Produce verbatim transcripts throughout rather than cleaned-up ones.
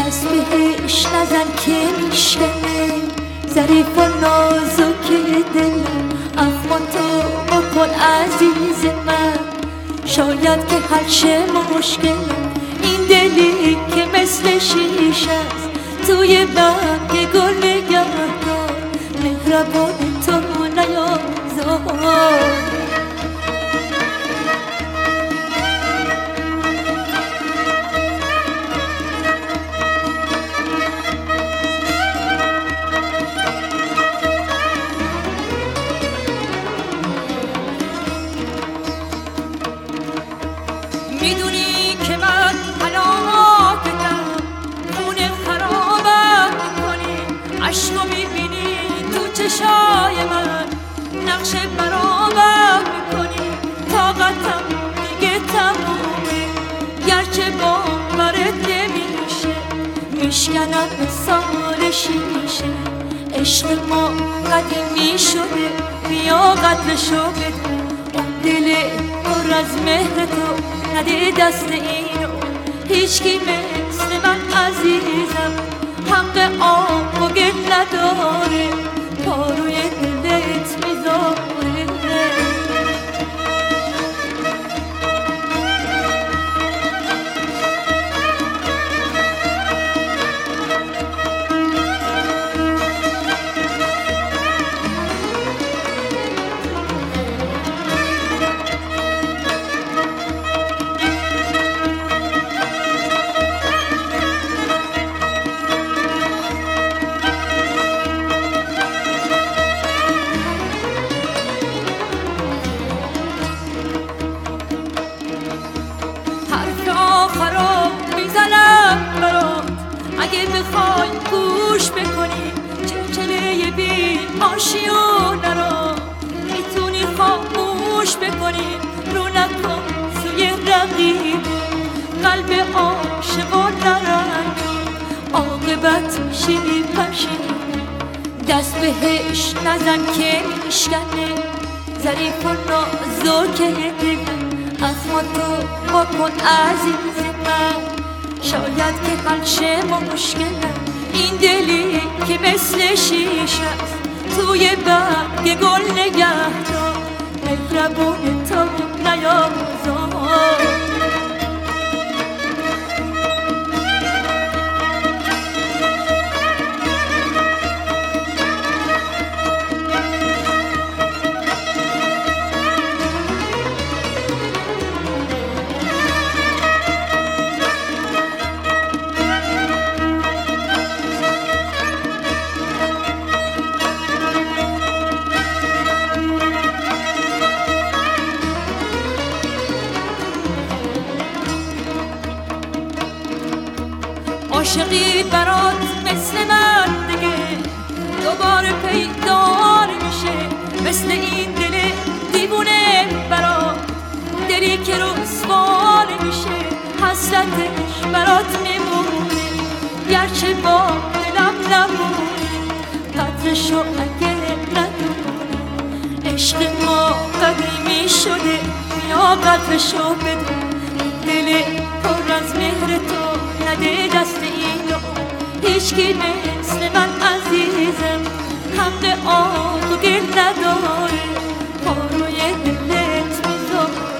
دست بهش نزن که میشکنه ظریف و نازک دلم، اخما تو بکن عزیز من. شاید که حل شه مشکلم، این دلی که مثل شیشه است توی برگ گل نگهدار، مهربان تو نیازار. میدونی که من هلاکتم، خونه خرابم میکنی، عشقو میبینی تو چشای من، نقش برابر میکنی، طاقتم دیگه تمومه، گرچه باورت نمیشه میشکنم مثال شیشه. عشق ما قدیمی شده، بیا قدرشو بده، اون دل پر از مهر تو نده دست اینو. هیچکی مثل من عزیزم حق آب و گل نداره، پاروی دلت میذاره. اگه بخوای گوش بکنی چلچله بی آشیونه رو، میتونی خاموش بکنی، رو نکن سوی رقیب، قلب عاشقان نرنگ، عاقبت میشی پشیمون. دست بهش نزن که میشکنه ظریف و نازک دلم، اخما تو بکن عزیز من. شاید که حل شه مشکلم، این دلی که مثل شیشه است توی برگ گل نگهدار، مهربون تو نیازار. عاشقی برات مثل من دیگه دوباره پیدا نمیشه، مثل این دل دیوونه برات، دلی که رسوا نمیشه، حسرتش برات میمونه، گرچه با دلم نمونه، قدرشو اگه ندونه. عشق ما قدیمی شده، بیا قدرشو بده، دل پر از مهر تو نده دست اینو. هیچکی مثل من عزیزم حق آب و گل نداره، پاروی دلت میذاره.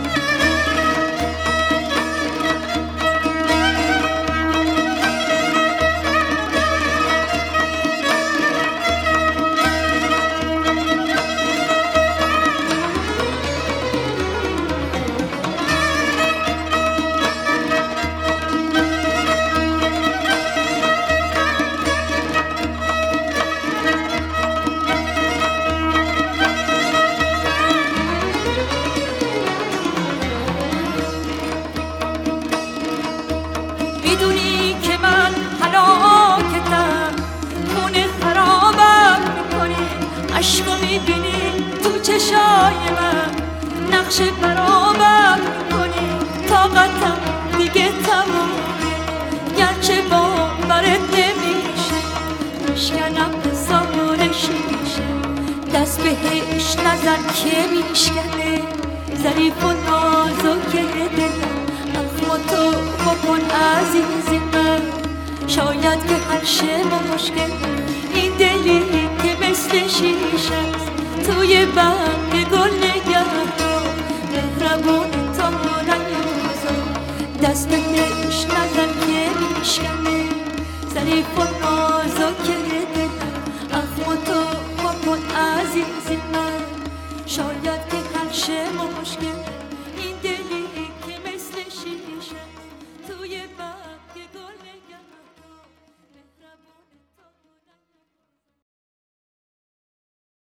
میدونی که من هلاکتم، خونه خرابم میکنی، عشقو میبینی تو چشای من، نقش برابر میکنی، طاقتم دیگه تمومه، گرچه باورت نمیشه میشکنم مثال شیشه. دست بهش نزن که میشکنه ظریف و نازک دلم، اخما تو بکن عزیز من. شاید که هر شه مشکل این دلی که مثل شیشه است توی برگ گل نگه دار مهربون تا نیازا دست بهش نزن که میشکنه ظریف و نازک دلم اخم تو با کن عزیز من شاید که هر شه مشکل